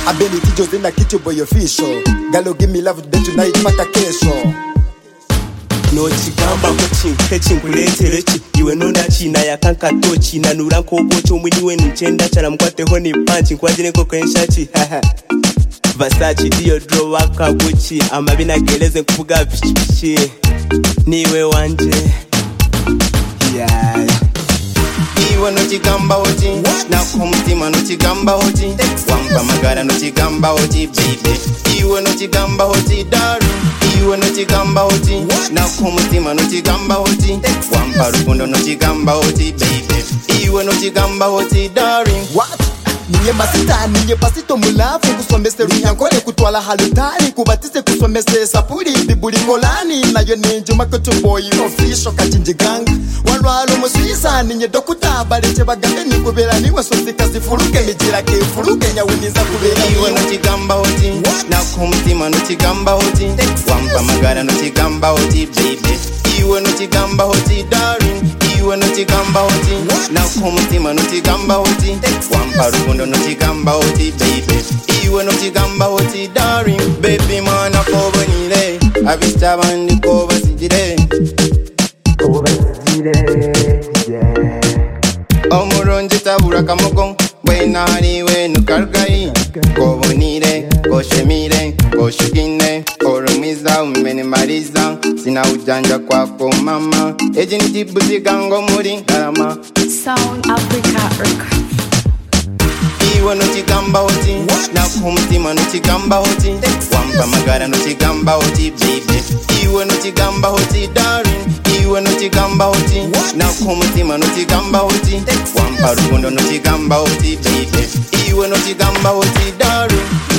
Ability Jose na kitu boy official. Galo give me love today tonight pata kesho. No chigamba kuchi chinkuleterechi iwe nona china yakanka tochi nanura nkogocho mwini we nchenda chala mkwateho ni punch nkwajine ko kwenshachi Versace Diodro waka Gucci amabina gereze kuvuga pichi niwe wanje yeah. Iwe no chigamba oti na kumutima no chigamba oti wampa magara no chigamba oti baby. Iwe no chigamba oti darling. Iwe no chigamba oti na kumutima no chigamba oti wampa rukundo no chigamba oti baby. Iwe no chigamba oti darling. What? Ninye masita, ninye pasito mulafu kusomese runyankole kutwala halutani kubatise kusomese sapuri bibuli kolani na yo ninje makoto boy official kachinjiganga walwalo musisa ninye dokuta baleche bagambe nikubera niwe sosika zifuruke mijira ke furuke nyawiniza kubera. Iwe no chigamba oti na kumutima no chigamba oti wampa magara no chigamba oti baby. Iwe no chigamba oti darling. Iwe no chigamba oti na kumutima no chigamba oti wampa rukundo no chigamba oti baby. Iwe no chigamba oti darling. Baby mana kobo nile avista bandi kobo sidire yeah. Omuronje tabura kamoko bwena hariwe nukargai kobo nile koshemire koshugine korumiza umene mariza sina ujanja kwako mama eji nitibuzi gango muri darama Sound Africa Records. Iwe no chigamba oti na kumutima no chigamba oti wampa magara no chigamba oti baby. Iwe no chigamba oti darling. Iwe no chigamba oti na kumutima no chigamba oti wampa rukundo no chigamba oti baby. Iwe no chigamba oti darling.